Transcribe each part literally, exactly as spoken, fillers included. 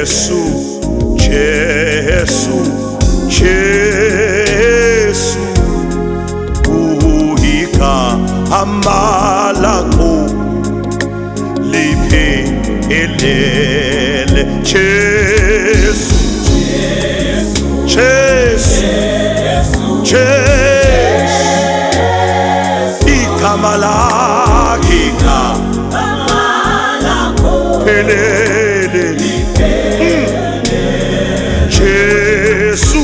Jesu, Jesu, Jesu, uhika amalako lipe elele. Jesu, Jesu, Jesu, ikamalakika pelele. Jesu,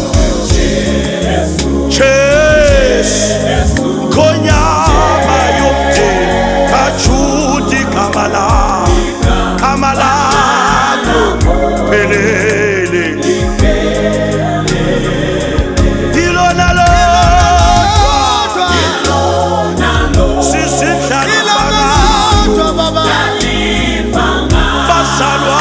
Jesu, konyama yomte kachuti kamala, kamala pelele. Ilona lodwa, sisi hlala basalwa.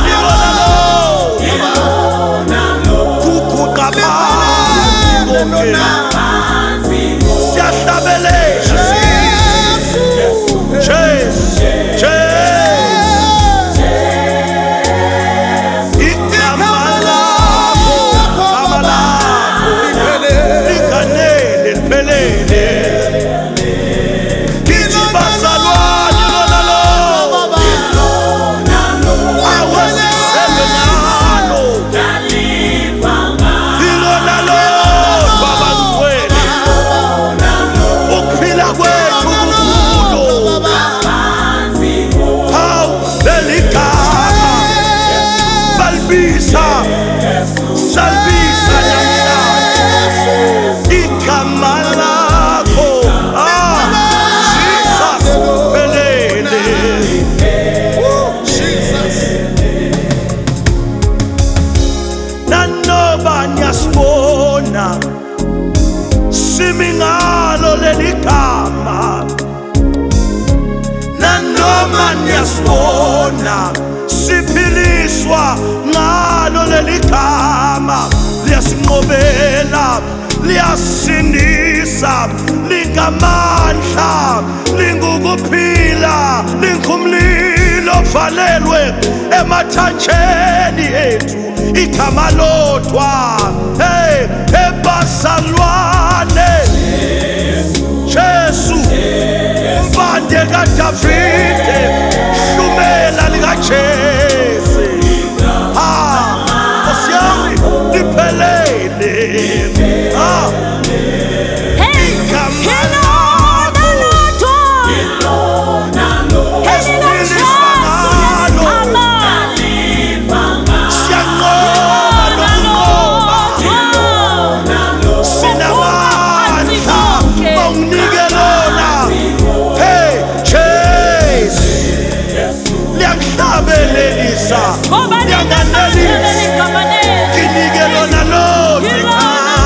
Salvisa nyamina ikamalako. Ah, Jesus pelele. Jesus nanoba nyasibona simingalo leligama, nanoma nyasibona siphiliswa ngalo leligama. Liyasinqobela, liyasindisa, lingamandla, lingukuphila, lingumlilo valelwe emathanjeni ethu. Igama lodwa, hey, ebazalwane. Jesu, umbande kaDavide, hlumela likaJese. Ah, osiyami liphelele. Ah, igama lakho esiphilisa ngalo. Siyanqoba nokunqoba, sinamandla onginike lona. Hey, Jesu, liyakuhlabelelisa, liyanganelisa, kinike lona lodwa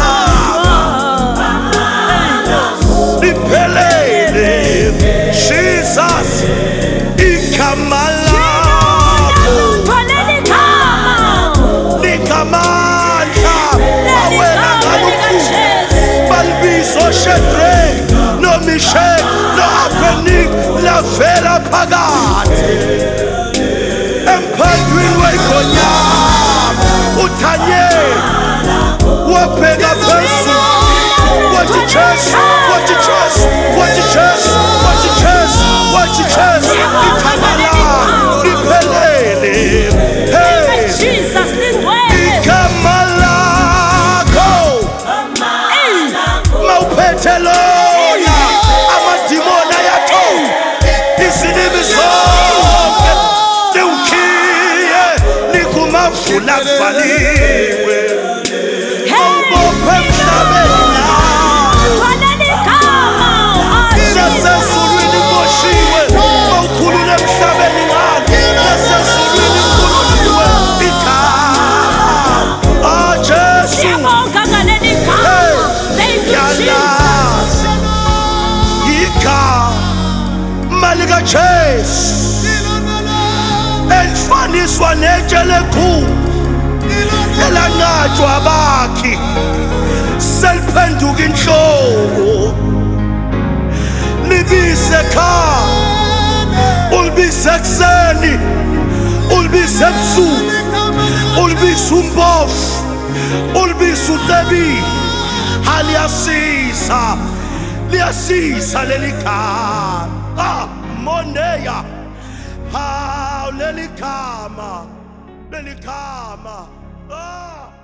liphelele. Jesus, igama lakho likamandla, awela ngalukhu balbiso Shadrach noMeshach no-Abednego lavela phakathi emphandweni wegonyama. uDanyeli wabheka phezulu, wathi Jesu, wathi Jesu, wathi Jesu, wathi Jesu, wathi Jesu, igama lakho liphelele. Hey, igama lakho mawuphethe lona amadimoni ayathoba, izilimi zonke liwukhiye, likumavula kuvaliwe. Awubophe emhlabeni nasezulwini kuboshiwe, mawukhulule emhlabeni ngalo, nasezulwini kukhululiwe. Igama, ah, Jesu, yalazi igama likaJesu elifaniswa netshe lekhulu elanqatshwa abakhi, seliphenduka inhloko. Libise ekhaya, ulibise ekuseni, ulibise ebusuku, ulibisa umpofu, ulibisa utebi. Aliyasisa, liyasisa leli khama. Ah, Mondeya. Ah, leli khama, leli khama. Ah.